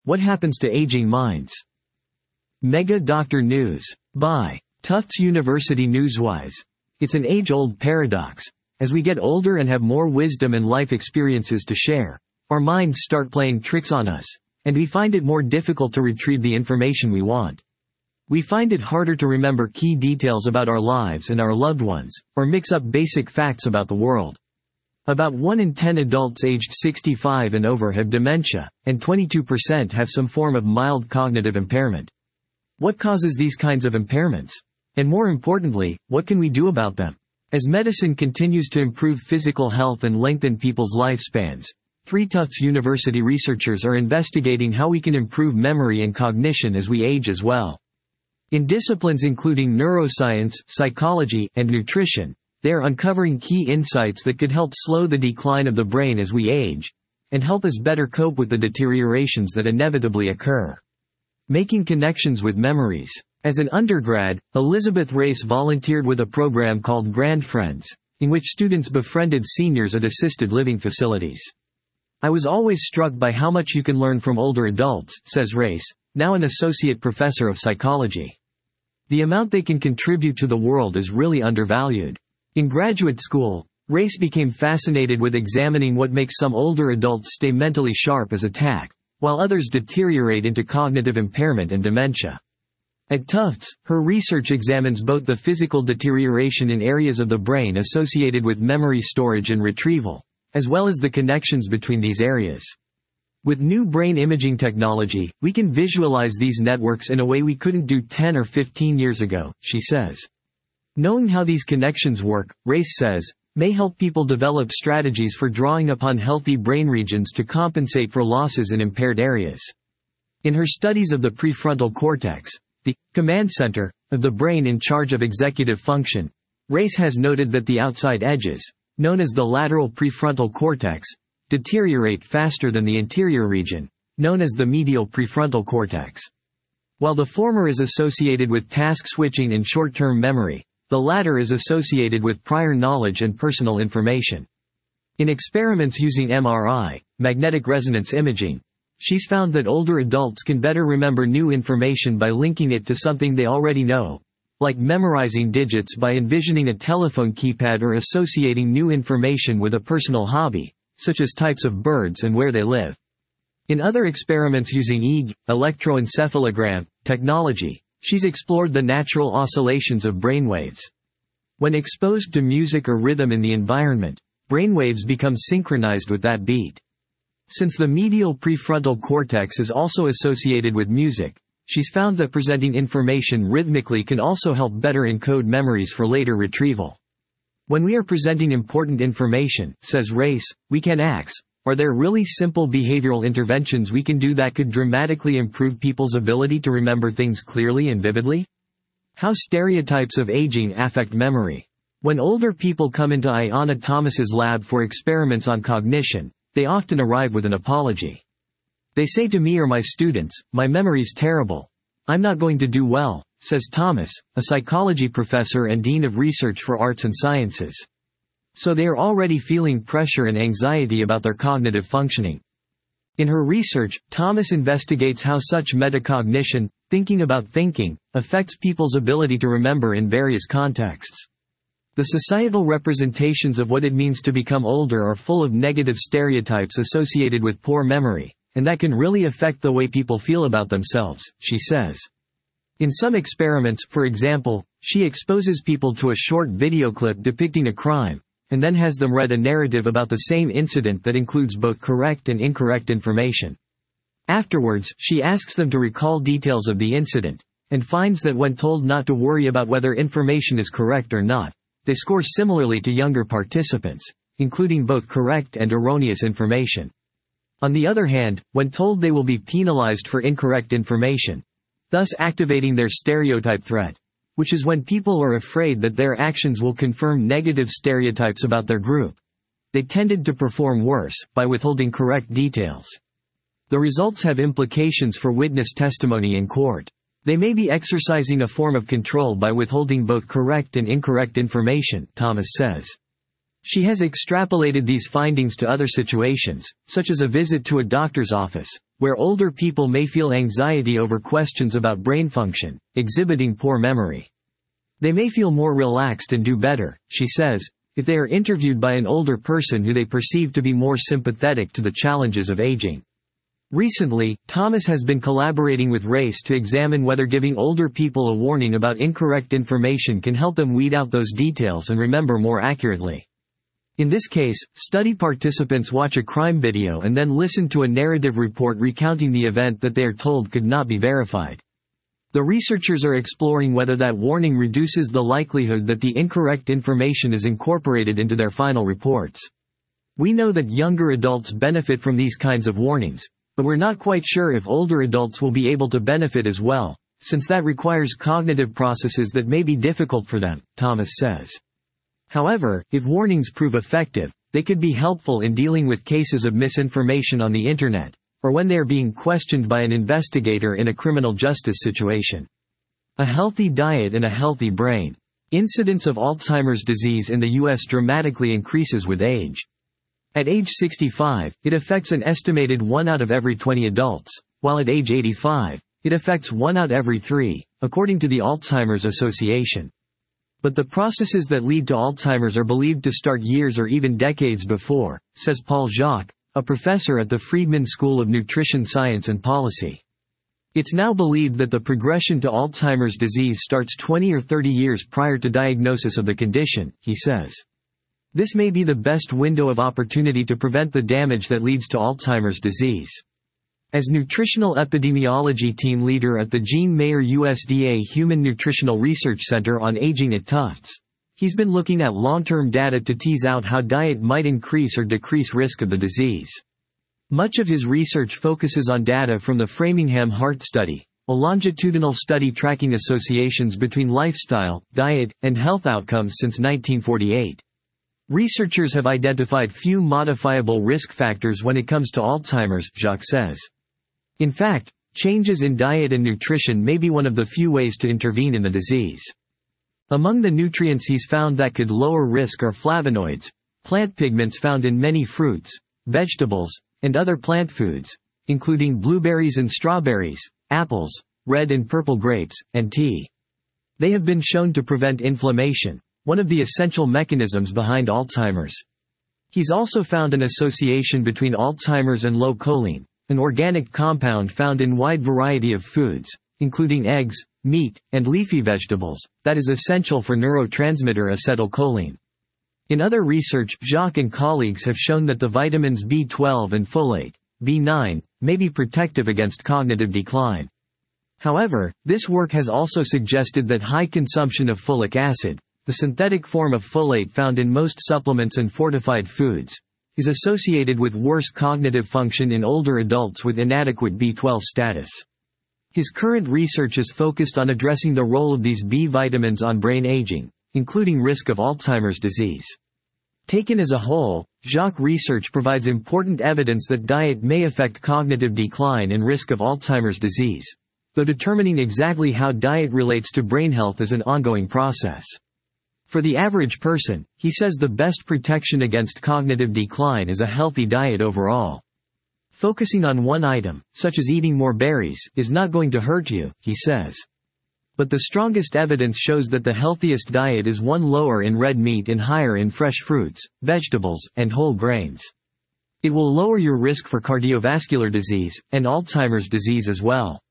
What happens to aging minds? Mega Doctor News. By Tufts University Newswise. It's an age-old paradox. As we get older and have more wisdom and life experiences to share, our minds start playing tricks on us, and we find it more difficult to retrieve the information we want. We find it harder to remember key details about our lives and our loved ones, or mix up basic facts about the world. About 1 in 10 adults aged 65 and over have dementia, and 22% have some form of mild cognitive impairment. What causes these kinds of impairments? And more importantly, what can we do about them? As medicine continues to improve physical health and lengthen people's lifespans, 3 Tufts University researchers are investigating how we can improve memory and cognition as we age as well. In disciplines including neuroscience, psychology, and nutrition, they are uncovering key insights that could help slow the decline of the brain as we age, and help us better cope with the deteriorations that inevitably occur. Making connections with memories. As an undergrad, Elizabeth Race volunteered with a program called Grand Friends, in which students befriended seniors at assisted living facilities. I was always struck by how much you can learn from older adults, says Race, now an associate professor of psychology. The amount they can contribute to the world is really undervalued. In graduate school, Race became fascinated with examining what makes some older adults stay mentally sharp as a tack, while others deteriorate into cognitive impairment and dementia. At Tufts, her research examines both the physical deterioration in areas of the brain associated with memory storage and retrieval, as well as the connections between these areas. With new brain imaging technology, we can visualize these networks in a way we couldn't do 10 or 15 years ago, she says. Knowing how these connections work, Race says, may help people develop strategies for drawing upon healthy brain regions to compensate for losses in impaired areas. In her studies of the prefrontal cortex, the command center of the brain in charge of executive function, Race has noted that the outside edges, known as the lateral prefrontal cortex, deteriorate faster than the interior region, known as the medial prefrontal cortex. While the former is associated with task switching and short-term memory, the latter is associated with prior knowledge and personal information. In experiments using MRI, magnetic resonance imaging, she's found that older adults can better remember new information by linking it to something they already know, like memorizing digits by envisioning a telephone keypad or associating new information with a personal hobby, such as types of birds and where they live. In other experiments using EEG, electroencephalogram, technology, she's explored the natural oscillations of brainwaves. When exposed to music or rhythm in the environment, brainwaves become synchronized with that beat. Since the medial prefrontal cortex is also associated with music, she's found that presenting information rhythmically can also help better encode memories for later retrieval. When we are presenting important information, says Race, we can ask, are there really simple behavioral interventions we can do that could dramatically improve people's ability to remember things clearly and vividly? How stereotypes of aging affect memory. When older people come into Ayanna Thomas's lab for experiments on cognition, they often arrive with an apology. They say to me or my students, my memory's terrible. I'm not going to do well, says Thomas, a psychology professor and dean of research for arts and sciences. So they are already feeling pressure and anxiety about their cognitive functioning. In her research, Thomas investigates how such metacognition, thinking about thinking, affects people's ability to remember in various contexts. The societal representations of what it means to become older are full of negative stereotypes associated with poor memory, and that can really affect the way people feel about themselves, she says. In some experiments, for example, she exposes people to a short video clip depicting a crime, and then has them read a narrative about the same incident that includes both correct and incorrect information. Afterwards, she asks them to recall details of the incident, and finds that when told not to worry about whether information is correct or not, they score similarly to younger participants, including both correct and erroneous information. On the other hand, when told they will be penalized for incorrect information, thus activating their stereotype threat, which is when people are afraid that their actions will confirm negative stereotypes about their group, they tended to perform worse, by withholding correct details. The results have implications for witness testimony in court. They may be exercising a form of control by withholding both correct and incorrect information, Thomas says. She has extrapolated these findings to other situations, such as a visit to a doctor's office, where older people may feel anxiety over questions about brain function, exhibiting poor memory. They may feel more relaxed and do better, she says, if they are interviewed by an older person who they perceive to be more sympathetic to the challenges of aging. Recently, Thomas has been collaborating with RACE to examine whether giving older people a warning about incorrect information can help them weed out those details and remember more accurately. In this case, study participants watch a crime video and then listen to a narrative report recounting the event that they are told could not be verified. The researchers are exploring whether that warning reduces the likelihood that the incorrect information is incorporated into their final reports. We know that younger adults benefit from these kinds of warnings, but we're not quite sure if older adults will be able to benefit as well, since that requires cognitive processes that may be difficult for them, Thomas says. However, if warnings prove effective, they could be helpful in dealing with cases of misinformation on the internet, or when they are being questioned by an investigator in a criminal justice situation. A healthy diet and a healthy brain. Incidence of Alzheimer's disease in the U.S. dramatically increases with age. At age 65, it affects an estimated 1 out of every 20 adults, while at age 85, it affects 1 out of every 3, according to the Alzheimer's Association. But the processes that lead to Alzheimer's are believed to start years or even decades before, says Paul Jacques, a professor at the Friedman School of Nutrition Science and Policy. It's now believed that the progression to Alzheimer's disease starts 20 or 30 years prior to diagnosis of the condition, he says. This may be the best window of opportunity to prevent the damage that leads to Alzheimer's disease. As nutritional epidemiology team leader at the Jean Mayer USDA Human Nutritional Research Center on Aging at Tufts, he's been looking at long-term data to tease out how diet might increase or decrease risk of the disease. Much of his research focuses on data from the Framingham Heart Study, a longitudinal study tracking associations between lifestyle, diet, and health outcomes since 1948. Researchers have identified few modifiable risk factors when it comes to Alzheimer's, Jacques says. In fact, changes in diet and nutrition may be one of the few ways to intervene in the disease. Among the nutrients he's found that could lower risk are flavonoids, plant pigments found in many fruits, vegetables, and other plant foods, including blueberries and strawberries, apples, red and purple grapes, and tea. They have been shown to prevent inflammation, one of the essential mechanisms behind Alzheimer's. He's also found an association between Alzheimer's and low choline, an organic compound found in wide variety of foods, including eggs, meat, and leafy vegetables, that is essential for neurotransmitter acetylcholine. In other research, Jacques and colleagues have shown that the vitamins B12 and folate, B9, may be protective against cognitive decline. However, this work has also suggested that high consumption of folic acid, the synthetic form of folate found in most supplements and fortified foods, is associated with worse cognitive function in older adults with inadequate B12 status. His current research is focused on addressing the role of these B vitamins on brain aging, including risk of Alzheimer's disease. Taken as a whole, Jacques research provides important evidence that diet may affect cognitive decline and risk of Alzheimer's disease, though determining exactly how diet relates to brain health is an ongoing process. For the average person, he says the best protection against cognitive decline is a healthy diet overall. Focusing on one item, such as eating more berries, is not going to hurt you, he says. But the strongest evidence shows that the healthiest diet is one lower in red meat and higher in fresh fruits, vegetables, and whole grains. It will lower your risk for cardiovascular disease, and Alzheimer's disease as well.